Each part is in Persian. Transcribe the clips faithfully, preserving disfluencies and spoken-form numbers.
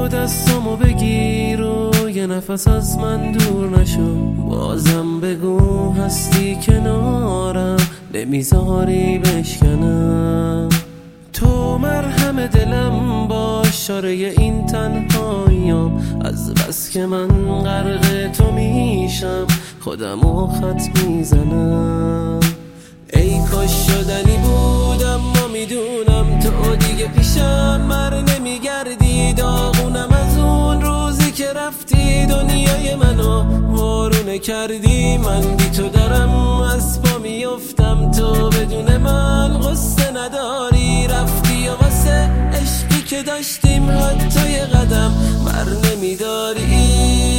تو دستامو بگیر و یه نفس از من دور نشو. بازم بگو هستی کنارم، نمیذاری بشکنم. تو مرهم دلم باش، شاره این تنهاییام. از بس که من غرق تو میشم، خودمو خط میزنم. ای کاش شدنی بودم، ما میدونم تو دیگه پیشم مر نمیگردی. داغونم از اون روزی که رفتی، دنیای منو وارونه کردی. من بی تو دارم از پا میفتم، تو بدون من قصه نداری. رفتی و واسه عشقی که داشتیم حتی یه قدم بر نمیداری.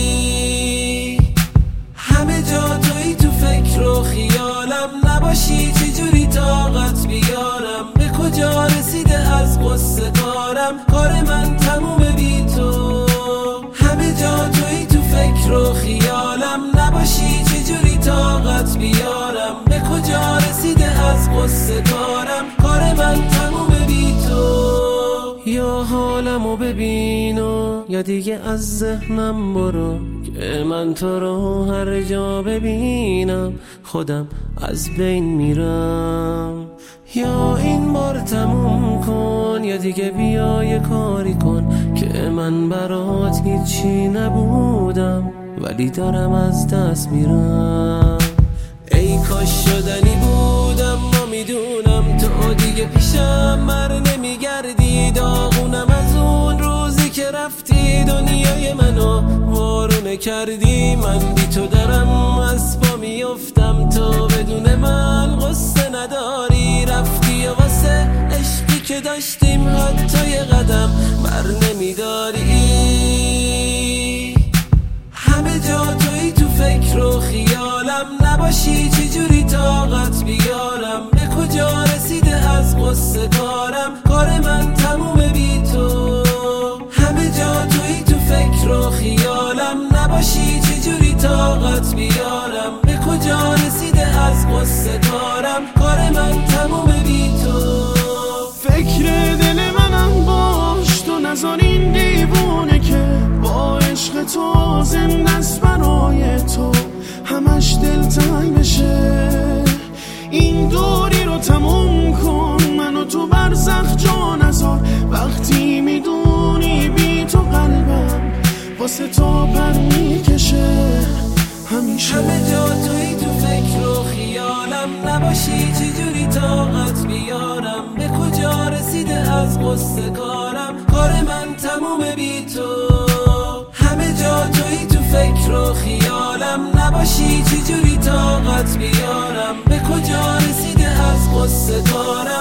همه جا توی تو فکر و خیالم، نباشی چجوری طاقت بیارم. به کجا رسیده از قصه کارم، کار من تمومه بی تو. همه جا توی تو فکر و خیالم، نباشی چجوری طاقت بیارم. به کجا رسیده از قصه کارم، کار من تمومه بی تو. یا حالمو ببین و یا دیگه از ذهنم برو، که من تو رو هر جا ببینم خودم از بین میرم. یا این بار تموم کن یا دیگه بیا یه کاری کن، که من برات هیچی نبودم ولی دارم از دست میرم. ای کاش شدنی بودم، ما میدونم تو دیگه پیشم مر نمیگردی. داغونم از اون روزی که رفتی، دنیای منو وارونه کردی. من بی تو دارم از پا میفتم، تو بدون من قصه نداری. رفتی و واسه عشقی که داشتیم حتی یه قدم بر نمیداری. همه جا توی تو فکر و خیالم، نباشی چجوری طاقت بیارم. به کجا رسیده از قصه کارم، کار من تمومه بی تو. همه جا توی تو فکر و خیالم، نباشی چجوری طاقت بیارم. به کجا رسیده از قصه کارم، کار من تمومه بی تو. فکر دل منم باش، تو نذار این دیوونه که با عشق تو زنده است برای تو همش دلتنگ بشه. این دوری رو تموم کن، منو تو برزخ جا نذار. وقتی میدونی بی تو قلبم واسه تو پر میکشه همیشه. همه جا توی تو فکر و خیالم، نباشی چجوری طاقت بیارم. به کجا رسیده از قصه کارم، کار من تمومه بی تو. همه جا توی تو فکر و خیالم، نباشی چجوری طاقت بیارم. به کجا رسیده از قصه کارم،